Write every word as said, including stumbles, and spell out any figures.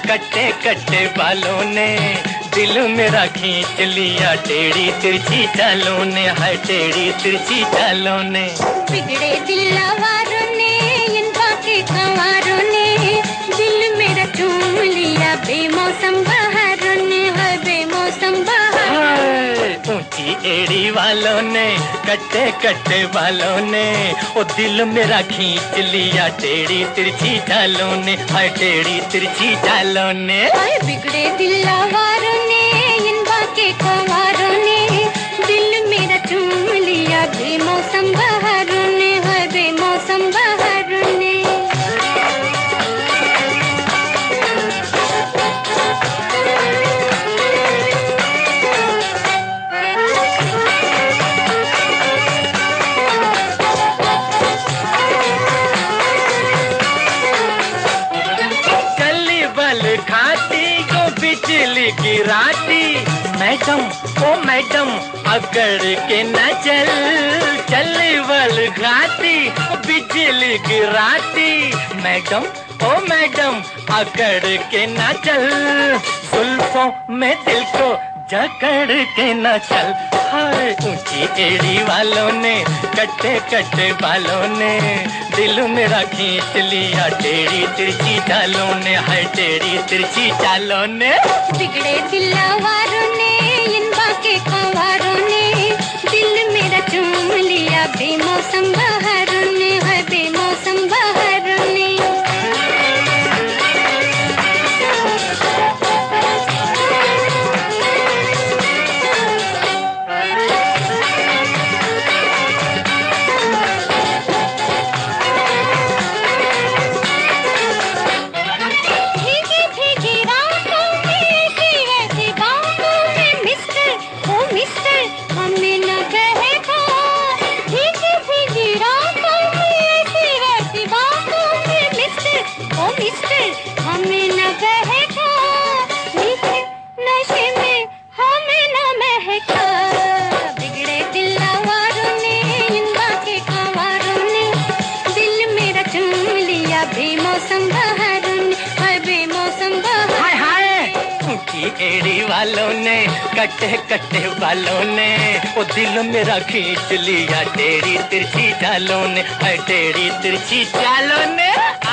कट्टे कट्टे बालों ने दिल मेरा खींच लिया, टेढ़ी तिरछी चालों ने, हाय टेढ़ी तिरछी चालों ने। बिगड़े दिलवारों ने, इन बाके कंवारों ने दिल मेरा चूम लिया, बेमौसम बहारों ने, हाय बेमौसम बहारों। ऊंची एड़ी वालों ने, कट्टे कट्टे बालों ने, ओ दिल मेरा खींच लिया, टेढ़ी तिरछी चालों ने, हाय टेढ़ी तिरछी चालों ने। हाय बिगड़े दिलवारों ने, इन बाके कंवारों ने दिल मेरा चूम लिया, बेमौसम बहारों ने, हाय बेमौसम बहारों ने। खाती को बिजली गिराती, मैडम ओ मैडम अकड़ के न चल, चल बल घाती बिजली गिराती, मैडम ओ मैडम अकड़ के न चल, जुल्फों में दिल को जकड़ के न चल। हाय ऊंची एड़ी वालों ने, कट्टे कट्टे बालों ने दिल मेरा खींच लिया, टेढ़ी तिरछी चालों ने, हाय टेढ़ी तिरछी चालों ने। बिगड़े दिलवारों ने, इन बाके कंवारों ने दिल मेरा चूम लिया, बेमौसम बहारों ने, हाय बेमौसम बहारों ने। एड़ी वालों ने, कट्टे कट्टे बालों ने, ओ दिल मेरा खींच लिया, टेढ़ी तिरछी चालों ने, हाय टेढ़ी तिरछी चालों ने।